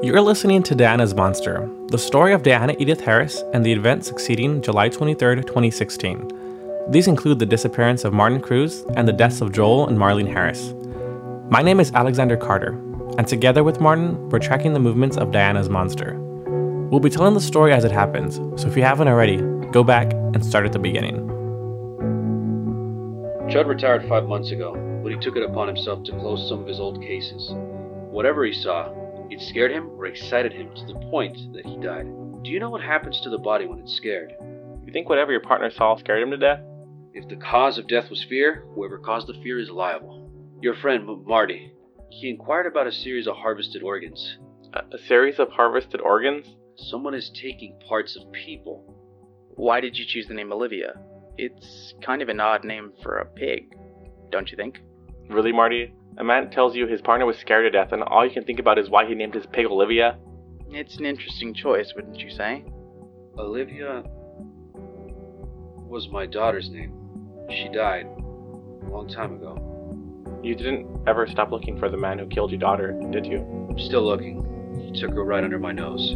You're listening to Diana's Monster, the story of Diana Edith Harris and the events succeeding July 23, 2016. These include the disappearance of Martin Cruz and the deaths of Joel and Marlene Harris. My name is Alexander Carter, and together with Martin, we're tracking the movements of Diana's Monster. We'll be telling the story as it happens, so if you haven't already, go back and start at the beginning. Chud retired 5 months ago, but he took it upon himself to close some of his old cases. Whatever he saw, it scared him or excited him to the point that he died. Do you know what happens to the body when it's scared? You think whatever your partner saw scared him to death? If the cause of death was fear, whoever caused the fear is liable. Your friend, Marty, he inquired about a series of harvested organs. A series of harvested organs? Someone is taking parts of people. Why did you choose the name Olivia? It's kind of an odd name for a pig, don't you think? Really, Marty? A man tells you his partner was scared to death and all you can think about is why he named his pig Olivia? It's an interesting choice, wouldn't you say? Olivia was my daughter's name. She died a long time ago. You didn't ever stop looking for the man who killed your daughter, did you? I'm still looking. He took her right under my nose.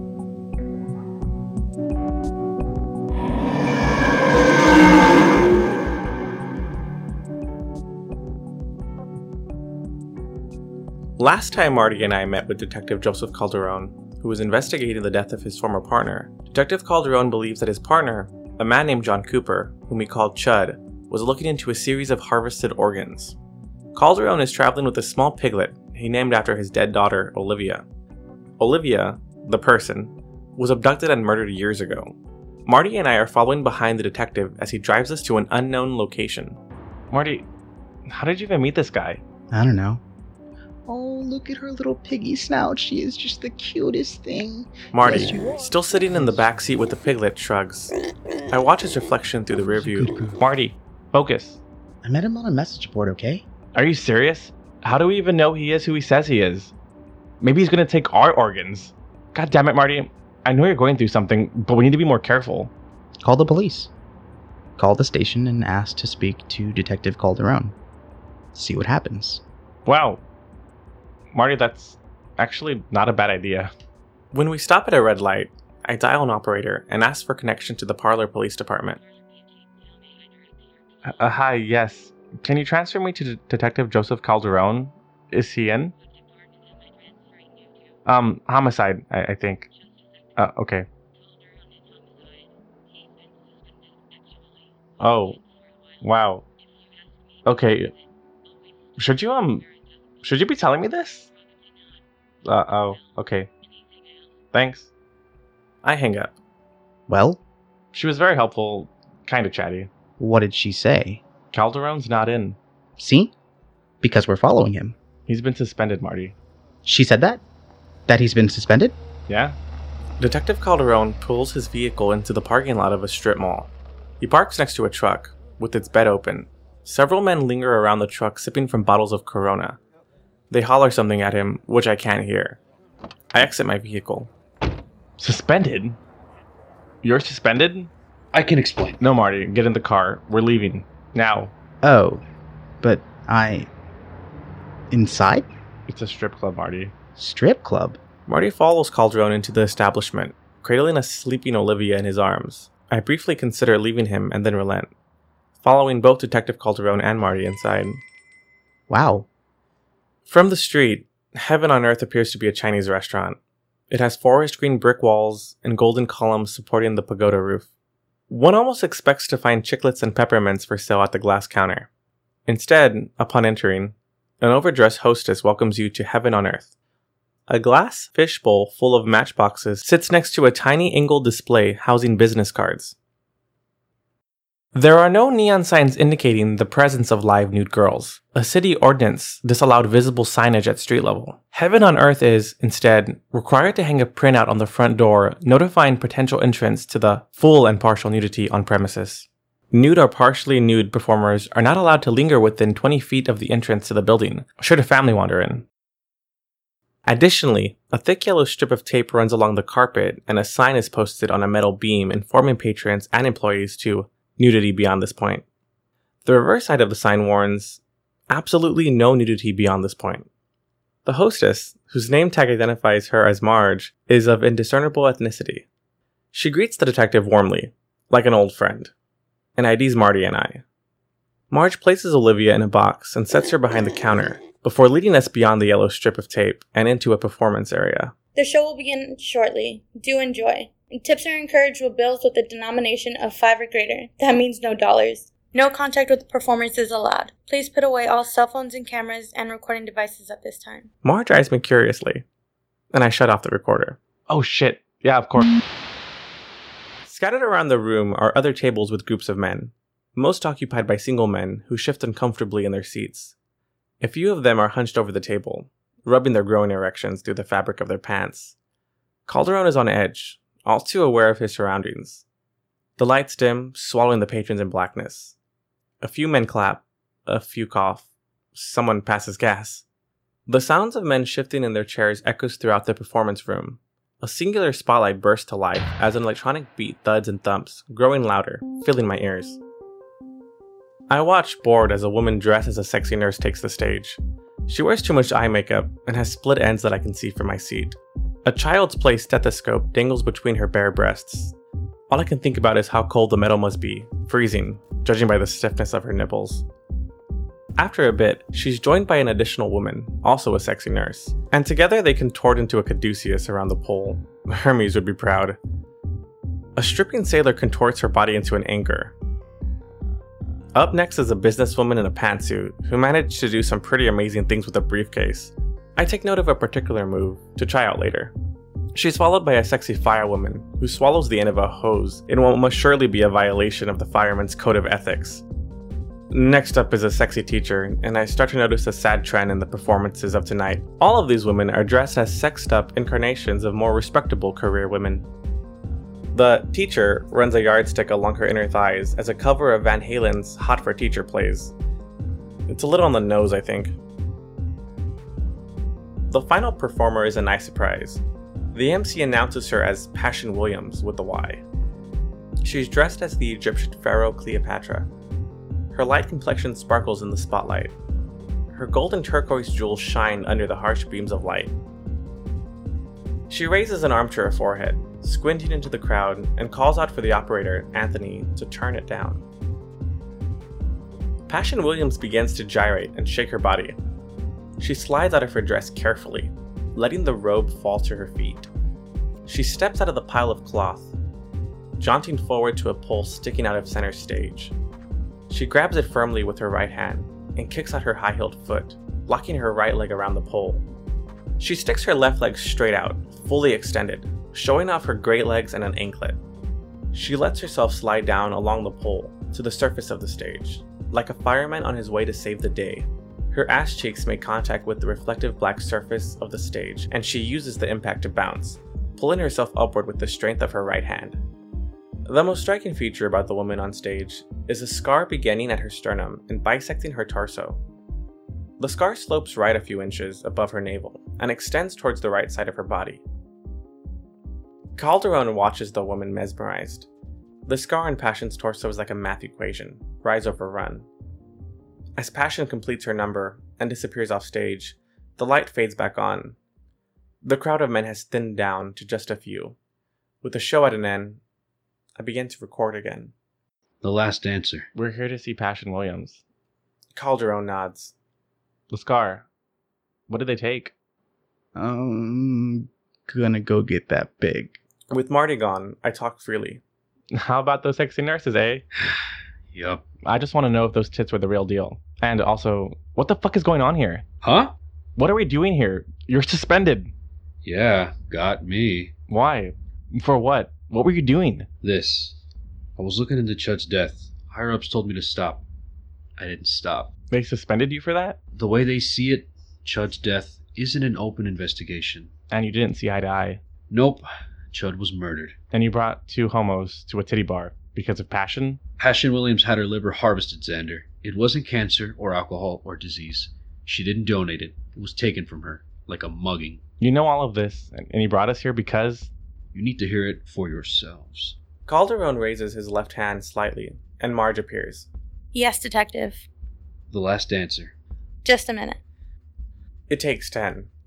Last time Marty and I met with Detective Joseph Calderon, who was investigating the death of his former partner, Detective Calderon believes that his partner, a man named John Cooper, whom he called Chud, was looking into a series of harvested organs. Calderon is traveling with a small piglet he named after his dead daughter, Olivia. Olivia, the person, was abducted and murdered years ago. Marty and I are following behind the detective as he drives us to an unknown location. Marty, how did you even meet this guy? I don't know. Oh, look at her little piggy snout. She is just the cutest thing. Marty, Yes, still sitting in the back seat with the piglet, shrugs. I watch his reflection through the rearview. Marty, focus. I met him on a message board, okay? Are you serious? How do we even know he is who he says he is? Maybe he's gonna take our organs. God damn it, Marty. I know you're going through something, but we need to be more careful. Call the police. Call the station and ask to speak to Detective Calderon. See what happens. Wow. Marty, that's actually not a bad idea. When we stop at a red light, I dial an operator and ask for connection to the Parlor Police Department. Hi, yes. Can you transfer me to Detective Joseph Calderon? Is he in? Homicide, I think. Okay. Oh, wow. Okay. Should you be telling me this? Oh, okay. Thanks. I hang up. Well, She was very helpful, kinda chatty. what did she say? Calderon's not in. See? Because we're following him. He's been suspended, Marty. She said that? That he's been suspended? Yeah? Detective Calderon pulls his vehicle into the parking lot of a strip mall. He parks next to a truck, with its bed open. Several men linger around the truck sipping from bottles of Corona. They holler something at him, which I can't hear. I exit my vehicle. Suspended? You're suspended? I can explain. No, Marty, get in the car. We're leaving. Now. Oh, but Inside? It's a strip club, Marty. Strip club? Marty follows Calderon into the establishment, cradling a sleeping Olivia in his arms. I briefly consider leaving him and then relent, following both Detective Calderon and Marty inside. Wow. From the street, Heaven on Earth appears to be a Chinese restaurant. It has forest green brick walls and golden columns supporting the pagoda roof. One almost expects to find chiclets and peppermints for sale at the glass counter. Instead, upon entering, an overdressed hostess welcomes you to Heaven on Earth. A glass fishbowl full of matchboxes sits next to a tiny angled display housing business cards. There are no neon signs indicating the presence of live nude girls. A city ordinance disallowed visible signage at street level. Heaven on Earth is, instead, required to hang a printout on the front door notifying potential entrants to the full and partial nudity on premises. Nude or partially nude performers are not allowed to linger within 20 feet of the entrance to the building, should a family wander in. Additionally, a thick yellow strip of tape runs along the carpet and a sign is posted on a metal beam informing patrons and employees to nudity beyond this point. The reverse side of the sign warns, absolutely no nudity beyond this point. The hostess, whose name tag identifies her as Marge, is of indiscernible ethnicity. She greets the detective warmly, like an old friend, and IDs Marty and I. Marge places Olivia in a box and sets her behind the counter, before leading us beyond the yellow strip of tape and into a performance area. The show will begin shortly. Do enjoy. And tips are encouraged with bills with a denomination of 5 or greater. That means no dollars. No contact with the performers is allowed. Please put away all cell phones and cameras and recording devices at this time. Marge eyes me curiously, and I shut off the recorder. Oh shit, yeah, of course. Scattered around the room are other tables with groups of men, most occupied by single men who shift uncomfortably in their seats. A few of them are hunched over the table, rubbing their growing erections through the fabric of their pants. Calderon is on edge, all too aware of his surroundings. The lights dim, swallowing the patrons in blackness. A few men clap, a few cough, someone passes gas. The sounds of men shifting in their chairs echoes throughout the performance room. A singular spotlight bursts to life as an electronic beat thuds and thumps, growing louder, filling my ears. I watch bored as a woman dressed as a sexy nurse takes the stage. She wears too much eye makeup and has split ends that I can see from my seat. A child's play stethoscope dangles between her bare breasts. All I can think about is how cold the metal must be, freezing, judging by the stiffness of her nipples. After a bit, she's joined by an additional woman, also a sexy nurse, and together they contort into a caduceus around the pole. Hermes would be proud. A stripping sailor contorts her body into an anchor. Up next is a businesswoman in a pantsuit who managed to do some pretty amazing things with a briefcase. I take note of a particular move to try out later. She's followed by a sexy firewoman who swallows the end of a hose in what must surely be a violation of the fireman's code of ethics. Next up is a sexy teacher, and I start to notice a sad trend in the performances of tonight. All of these women are dressed as sexed up incarnations of more respectable career women. The teacher runs a yardstick along her inner thighs as a cover of Van Halen's Hot for Teacher plays. It's a little on the nose, I think. The final performer is a nice surprise. The MC announces her as Passion Williams with a Y. She's dressed as the Egyptian pharaoh Cleopatra. Her light complexion sparkles in the spotlight. Her gold and turquoise jewels shine under the harsh beams of light. She raises an arm to her forehead, squinting into the crowd, and calls out for the operator, Anthony, to turn it down. Passion Williams begins to gyrate and shake her body. She slides out of her dress carefully, letting the robe fall to her feet. She steps out of the pile of cloth, jaunting forward to a pole sticking out of center stage. She grabs it firmly with her right hand and kicks out her high-heeled foot, locking her right leg around the pole. She sticks her left leg straight out, fully extended, showing off her great legs and an anklet. She lets herself slide down along the pole to the surface of the stage, like a fireman on his way to save the day. Her ass cheeks make contact with the reflective black surface of the stage, and she uses the impact to bounce, pulling herself upward with the strength of her right hand. The most striking feature about the woman on stage is a scar beginning at her sternum and bisecting her torso. The scar slopes right a few inches above her navel and extends towards the right side of her body. Calderon watches the woman mesmerized. The scar on Passion's torso is like a math equation, rise over run. As Passion completes her number and disappears off stage, the light fades back on. The crowd of men has thinned down to just a few. With the show at an end, I begin to record again. The Last Dancer. We're here to see Passion Williams. Calderon nods. The scar. What did they take? Gonna go get that pig. With Marty gone, I talk freely. How about those sexy nurses, eh? Yup. I just want to know if those tits were the real deal. And also, what the fuck is going on here? Huh? What are we doing here? You're suspended. Yeah, got me. Why? For what? What were you doing? This. I was looking into Chud's death. Higher-ups told me to stop. I didn't stop. They suspended you for that? The way they see it, Chud's death isn't an open investigation. And you didn't see eye to eye? Nope. Chud was murdered. And you brought two homos to a titty bar because of passion? Passion Williams had her liver harvested, Xander. It wasn't cancer or alcohol or disease. She didn't donate it. It was taken from her, like a mugging. You know all of this, and you brought us here because... You need to hear it for yourselves. Calderon raises his left hand slightly, and Marge appears. Yes, Detective. The Last Dancer. Just a minute. It takes 10.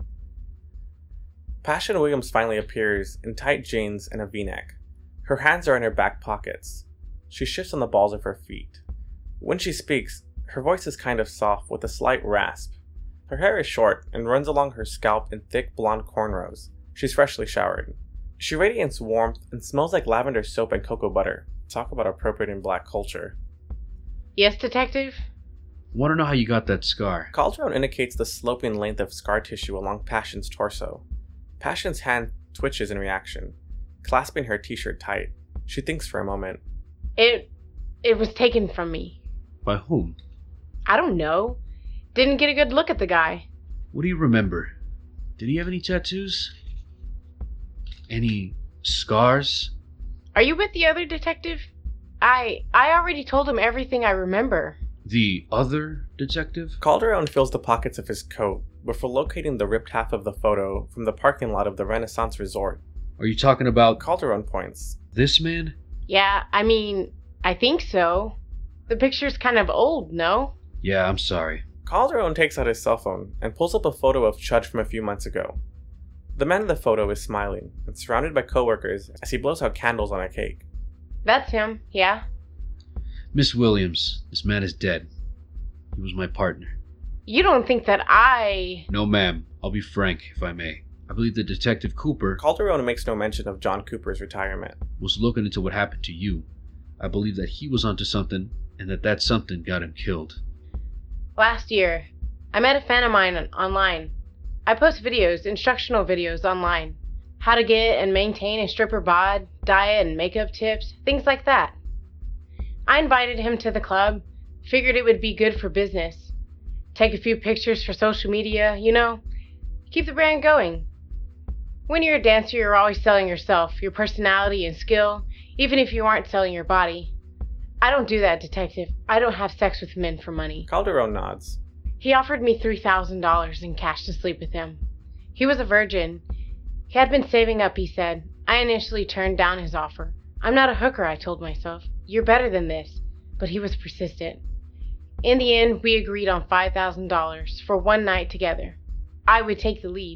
Passion Williams finally appears in tight jeans and a v-neck. Her hands are in her back pockets. She shifts on the balls of her feet. When she speaks, her voice is kind of soft with a slight rasp. Her hair is short and runs along her scalp in thick blonde cornrows. She's freshly showered. She radiates warmth and smells like lavender soap and cocoa butter. Talk about appropriating black culture. Yes, Detective? Want to know how you got that scar? Calderon indicates the sloping length of scar tissue along Passion's torso. Passion's hand twitches in reaction, clasping her t-shirt tight. She thinks for a moment. It was taken from me. By whom? I don't know. Didn't get a good look at the guy. What do you remember? Did he have any tattoos? Any scars? Are you with the other detective? I already told him everything I remember. The other detective? Calderon fills the pockets of his coat before locating the ripped half of the photo from the parking lot of the Renaissance Resort. Are you talking about Calderon points. this man? Yeah, I think so. The picture's kind of old, no? Yeah, I'm sorry. Calderon takes out his cell phone and pulls up a photo of Chud from a few months ago. The man in the photo is smiling and surrounded by coworkers as he blows out candles on a cake. That's him, yeah. Miss Williams, this man is dead. He was my partner. You don't think that I... No, ma'am. I'll be frank, if I may. I believe that Detective Cooper Calderon makes no mention of John Cooper's retirement. was looking into what happened to you. I believe that he was onto something, and that something got him killed. Last year, I met a fan of mine online. I post videos, instructional videos online. How to get and maintain a stripper bod, diet and makeup tips, things like that. I invited him to the club, figured it would be good for business. Take a few pictures for social media, keep the brand going. When you're a dancer, you're always selling yourself, your personality and skill, even if you aren't selling your body. I don't do that, Detective. I don't have sex with men for money. Calderon nods. He offered me $3,000 in cash to sleep with him. He was a virgin. He had been saving up, he said. I initially turned down his offer. I'm not a hooker, I told myself. You're better than this. But he was persistent. In the end, we agreed on $5,000 for one night together. I would take the lead.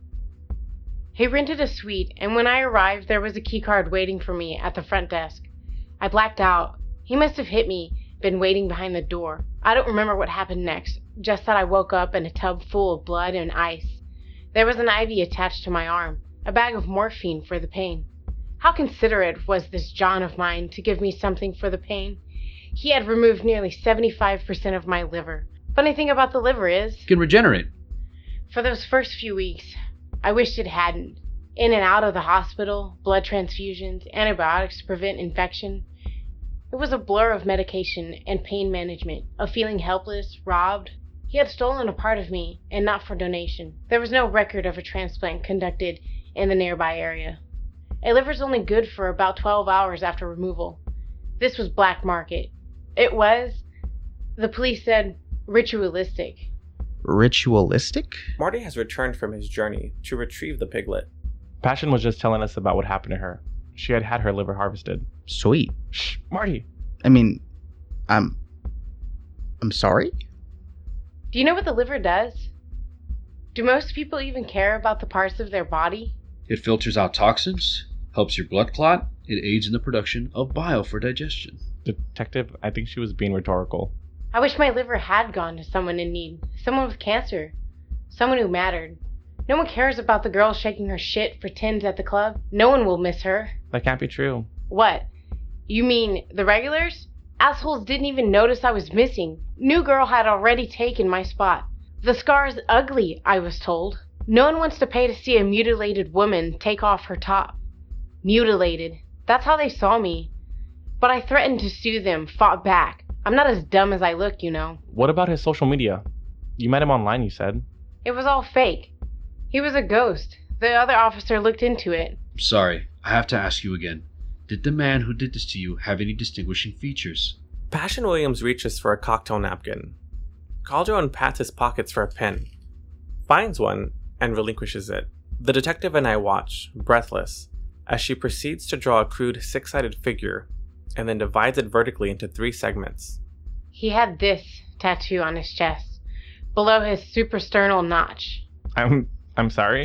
He rented a suite, and when I arrived, there was a keycard waiting for me at the front desk. I blacked out. He must have hit me, been waiting behind the door. I don't remember what happened next, just that I woke up in a tub full of blood and ice. There was an IV attached to my arm, a bag of morphine for the pain. How considerate was this John of mine to give me something for the pain? He had removed nearly 75% of my liver. Funny thing about the liver is, You can regenerate. for those first few weeks, I wished it hadn't. In and out of the hospital, blood transfusions, antibiotics to prevent infection. It was a blur of medication and pain management, of feeling helpless, robbed. He had stolen a part of me, and not for donation. There was no record of a transplant conducted in the nearby area. A liver's only good for about 12 hours after removal. This was black market. It was, the police said, ritualistic. Ritualistic? Marty has returned from his journey to retrieve the piglet. Passion was just telling us about what happened to her. She had her liver harvested. Sweet. Shh, Marty. I mean, I'm sorry? Do you know what the liver does? Do most people even care about the parts of their body? It filters out toxins, helps your blood clot, it aids in the production of bile for digestion. Detective, I think she was being rhetorical. I wish my liver had gone to someone in need. Someone with cancer. Someone who mattered. No one cares about the girl shaking her shit for tins at the club. No one will miss her. That can't be true. What? You mean the regulars? Assholes didn't even notice I was missing. New girl had already taken my spot. The scar is ugly, I was told. No one wants to pay to see a mutilated woman take off her top. Mutilated. That's how they saw me. But I threatened to sue them, fought back. I'm not as dumb as I look, What about his social media? You met him online, you said. It was all fake. He was a ghost. The other officer looked into it. I'm sorry, I have to ask you again. Did the man who did this to you have any distinguishing features? Passion Williams reaches for a cocktail napkin. Calderon pats his pockets for a pen, finds one, and relinquishes it. The detective and I watch, breathless, as she proceeds to draw a crude six-sided figure and then divides it vertically into 3 segments. He had this tattoo on his chest, below his suprasternal notch. I'm sorry?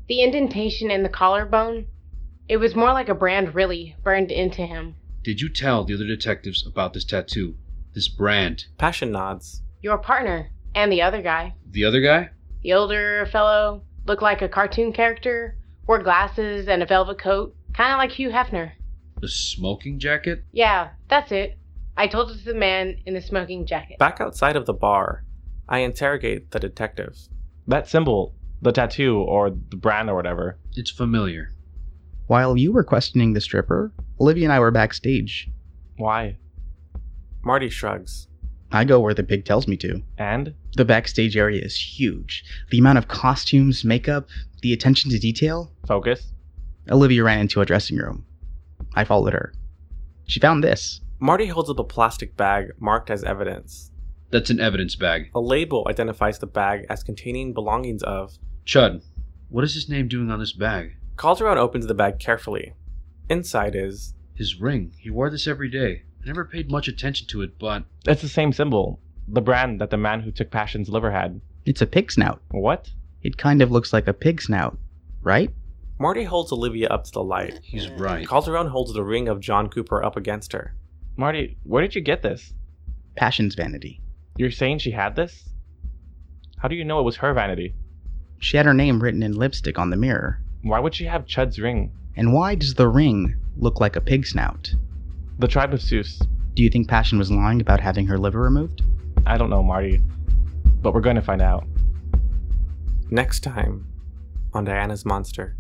The indentation in the collarbone, it was more like a brand really burned into him. Did you tell the other detectives about this tattoo? This brand? Passion nods. Your partner, and the other guy. The other guy? The older fellow, looked like a cartoon character, wore glasses and a velvet coat, kind of like Hugh Hefner. The smoking jacket? Yeah, that's it. I told it to the man in the smoking jacket. Back outside of the bar, I interrogate the detective. That symbol, the tattoo, or the brand or whatever. It's familiar. While you were questioning the stripper, Olivia and I were backstage. Why? Marty shrugs. I go where the pig tells me to. And? The backstage area is huge. The amount of costumes, makeup, the attention to detail. Focus? Olivia ran into a dressing room. I followed her. She found this. Marty holds up a plastic bag marked as evidence. That's an evidence bag. A label identifies the bag as containing belongings of... Chud, what is his name doing on this bag? Calderon opens the bag carefully. Inside is... His ring. He wore this every day. I never paid much attention to it, but... It's the same symbol. The brand that the man who took Passion's liver had. It's a pig snout. What? It kind of looks like a pig snout, right? Marty holds Olivia up to the light. He's right. Calderon holds the ring of John Cooper up against her. Marty, where did you get this? Passion's vanity. You're saying she had this? How do you know it was her vanity? She had her name written in lipstick on the mirror. Why would she have Chud's ring? And why does the ring look like a pig snout? The tribe of Seuss. Do you think Passion was lying about having her liver removed? I don't know, Marty. But we're going to find out. Next time on Diana's Monster.